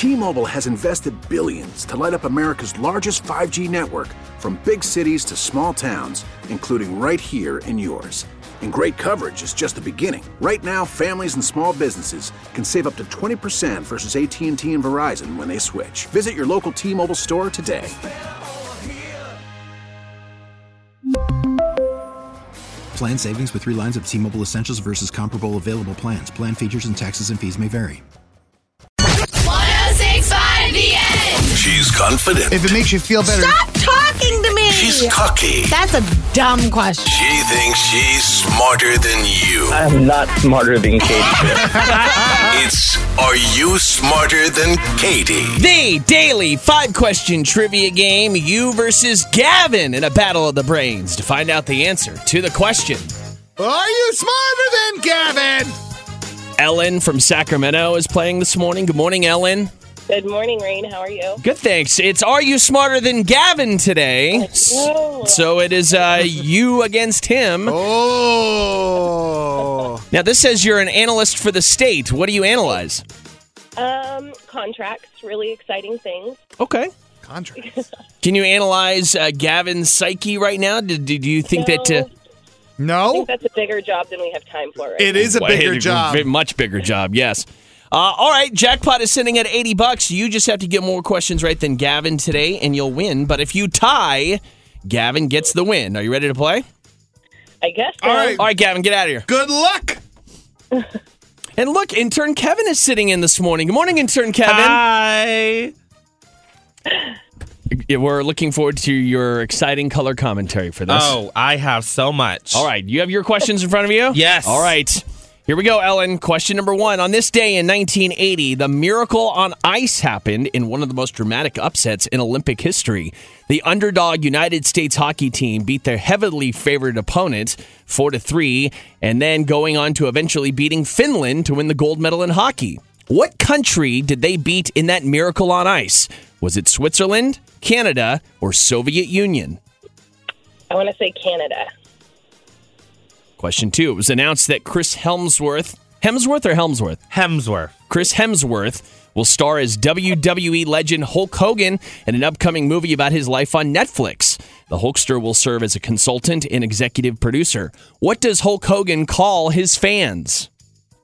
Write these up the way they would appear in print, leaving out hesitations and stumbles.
T-Mobile has invested billions to light up America's largest 5G network, from big cities to small towns, including right here in yours. And great coverage is just the beginning. Right now, families and small businesses can save up to 20% versus AT&T and Verizon when they switch. Visit your local T-Mobile store today. Plan savings with 3 lines of T-Mobile Essentials versus comparable available plans. Plan features and taxes and fees may vary. 106.5 The End. She's confident. If it makes you feel better. Stop talking to me. She's cocky. That's a dumb question. She thinks she's smarter than you. I'm not smarter than Katie. It's Are You Smarter Than Katie? The daily 5-question trivia game, you versus Gavin in a battle of the brains to find out the answer to the question. Are you smarter than Gavin? Ellen from Sacramento is playing this morning. Good morning, Ellen. Good morning, Rain. How are you? Good, thanks. It's Are You Smarter Than Gavin today? So it is you against him. Oh. Now, this says you're an analyst for the state. What do you analyze? Contracts, really exciting things. Okay. Contracts. Can you analyze Gavin's psyche right now? Did you think No. that... I No? think that's a bigger job than we have time for. Right It is a bigger job. Much bigger job, yes. All right, jackpot is sitting at $80. You just have to get more questions right than Gavin today, and you'll win. But if you tie, Gavin gets the win. Are you ready to play? I guess so. All right. All right, Gavin, get out of here. Good luck. And look, intern Kevin is sitting in this morning. Good morning, intern Kevin. Hi. We're looking forward to your exciting color commentary for this. Oh, I have so much. All right, you have your questions in front of you? Yes. All right. Here we go, Ellen. Question number 1. On this day in 1980, the Miracle on Ice happened in one of the most dramatic upsets in Olympic history. The underdog United States hockey team beat their heavily favored opponent 4-3, and then going on to eventually beating Finland to win the gold medal in hockey. What country did they beat in that Miracle on Ice? Was it Switzerland, Canada, or Soviet Union? I want to say Canada. Question 2. It was announced that Chris Hemsworth. Chris Hemsworth will star as WWE legend Hulk Hogan in an upcoming movie about his life on Netflix. The Hulkster will serve as a consultant and executive producer. What does Hulk Hogan call his fans?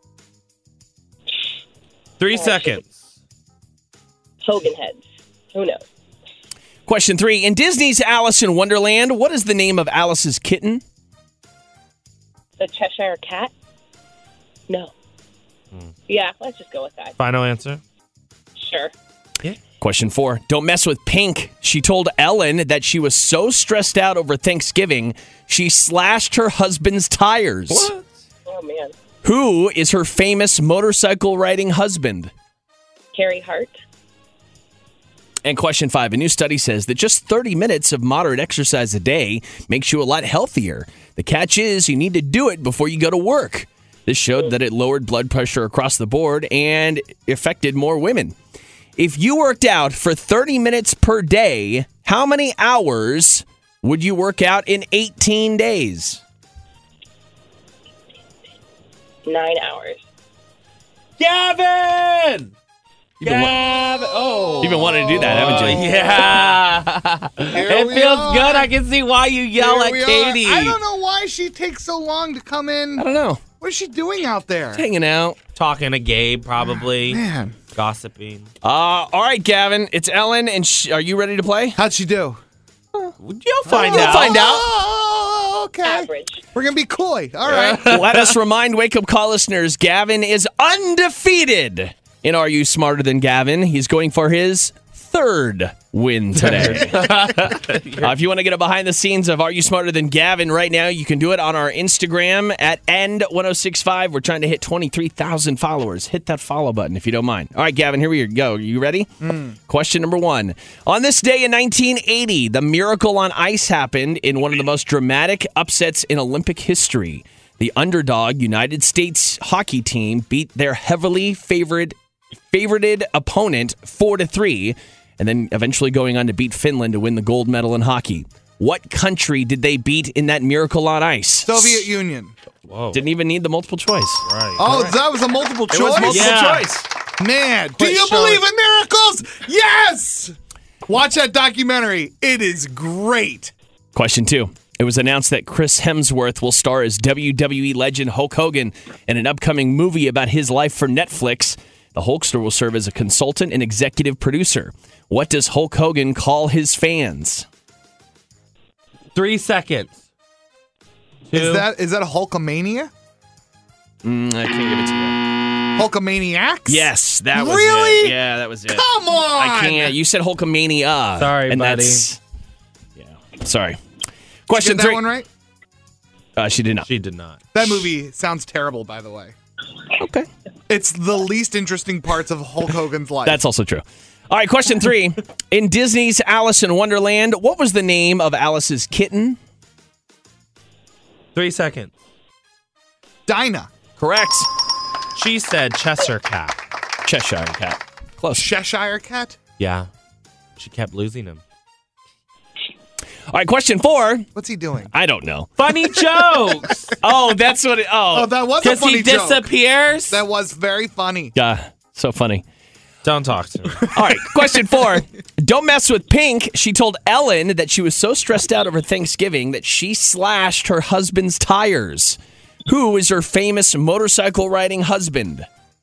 3 seconds. Hogan heads. Who knows? Question 3. In Disney's Alice in Wonderland, what is the name of Alice's kitten? The Cheshire Cat? No. Yeah, let's just go with that. Final answer. Sure. Question 4. Don't mess with Pink. She told Ellen that she was so stressed out over Thanksgiving, she slashed her husband's tires. What? Oh, man. Who is her famous motorcycle riding husband? Carrie Hart? And question 5. A new study says that just 30 minutes of moderate exercise a day makes you a lot healthier. The catch is you need to do it before you go to work. This showed that it lowered blood pressure across the board and affected more women. If you worked out for 30 minutes per day, how many hours would you work out in 18 days? 9 hours. Gavin! You've been wanting to do that, haven't you? Yeah. It feels good. I can see why you yell at Katie. I don't know why she takes so long to come in. I don't know. What is she doing out there? Hanging out. Talking to Gabe, probably. Man. Gossiping. All right, Gavin. It's Ellen, and are you ready to play? How'd she do? You'll find You'll out. find out. Oh, okay. Average. We're going to be coy. All right. Let us remind Wake Up Call listeners, Gavin is undefeated in Are You Smarter Than Gavin? He's going for his 3rd win today. If you want to get a behind the scenes of Are You Smarter Than Gavin right now, you can do it on our Instagram at end1065. We're trying to hit 23,000 followers. Hit that follow button if you don't mind. All right, Gavin, here we go. You ready? Question number 1. On this day in 1980, the Miracle on Ice happened in one of the most dramatic upsets in Olympic history. The underdog United States hockey team beat their heavily favorited opponent 4-3, and then eventually going on to beat Finland to win the gold medal in hockey. What country did they beat in that Miracle on Ice? Soviet Union. Whoa. Didn't even need the multiple choice. Right. Oh, that was a multiple choice? It was multiple Yeah. choice. Man, do Quit you showing- believe in miracles? Yes! Watch that documentary. It is great. Question 2. It was announced that Chris Hemsworth will star as WWE legend Hulk Hogan in an upcoming movie about his life for Netflix. The Hulkster will serve as a consultant and executive producer. What does Hulk Hogan call his fans? 3 seconds. 2. Is that a Hulkamania? I can't give it to you. Hulkamaniacs? Yes, that was Really? it. Yeah, that was it. Come on! I can't. You said Hulkamania. Sorry, and buddy. Yeah. Sorry. Did you Question get 3. that one right? She did not. She did not. That movie sounds terrible, by the way. Okay. It's the least interesting parts of Hulk Hogan's life. That's also true. All right, question 3. In Disney's Alice in Wonderland, what was the name of Alice's kitten? 3 seconds. Dinah. Correct. She said Cheshire Cat. Cheshire Cat. Close. Cheshire Cat? Yeah. She kept losing him. All right, question 4. What's he doing? I don't know. Funny jokes. Oh, that's what it... Oh, that was a Because funny he joke. disappears. That was very funny. Yeah, so funny. Don't talk to me. All right, question 4. Don't mess with Pink. She told Ellen that she was so stressed out over Thanksgiving that she slashed her husband's tires. Who is her famous motorcycle riding husband?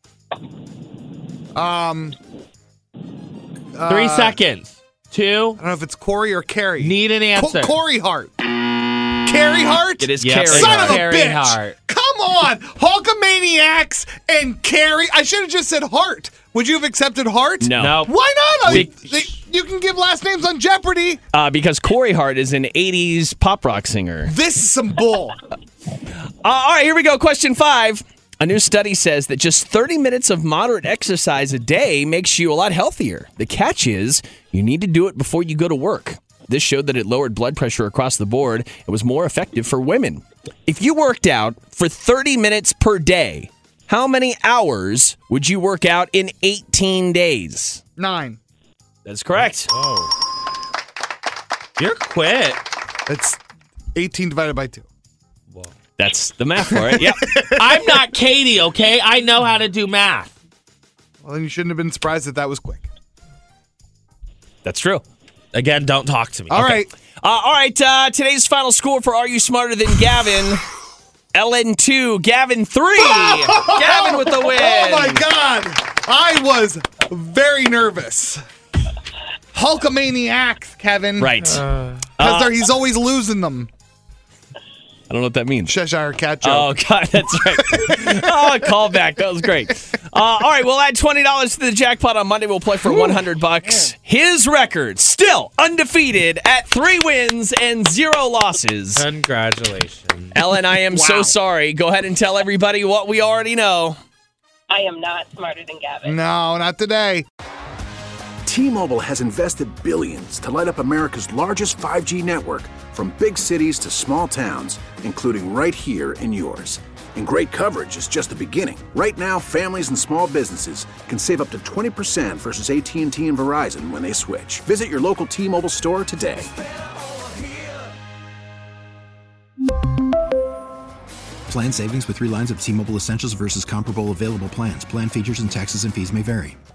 3 seconds. 2. I don't know if it's Corey or Carrie. Need an answer. Corey Hart. Carrie Hart? It is Yep. Carrie. Son of a Carrie bitch! Hart. Come on! Hulkamaniacs and Carrie. I should have just said Hart. Would you have accepted Hart? No. Nope. Why not? Be- You can give last names on Jeopardy. Because Corey Hart is an 80s pop rock singer. This is some bull. All right, here we go. Question 5. A new study says that just 30 minutes of moderate exercise a day makes you a lot healthier. The catch is you need to do it before you go to work. This showed that it lowered blood pressure across the board. It was more effective for women. If you worked out for 30 minutes per day, how many hours would you work out in 18 days? 9. That's correct. You're quick. That's 18 divided by 2. That's the math for it. Yep. I'm not Katie, okay? I know how to do math. Well, then you shouldn't have been surprised that was quick. That's true. Again, don't talk to me. All right. All right, today's final score for Are You Smarter Than Gavin? Ellen 2, Gavin 3. Gavin with the win. Oh, my God. I was very nervous. Hulkamaniacs, Kevin. Right. Because he's always losing them. I don't know what that means. Cheshire Cat joke. Oh, God, that's right. Callback. That was great. All right, we'll add $20 to the jackpot on Monday. We'll play for $100. His record still undefeated at 3 wins and 0 losses. Congratulations. Ellen, I am so sorry. Go ahead and tell everybody what we already know. I am not smarter than Gavin. No, not today. T-Mobile has invested billions to light up America's largest 5G network, from big cities to small towns, including right here in yours. And great coverage is just the beginning. Right now, families and small businesses can save up to 20% versus AT&T and Verizon when they switch. Visit your local T-Mobile store today. Plan savings with 3 lines of T-Mobile Essentials versus comparable available plans. Plan features and taxes and fees may vary.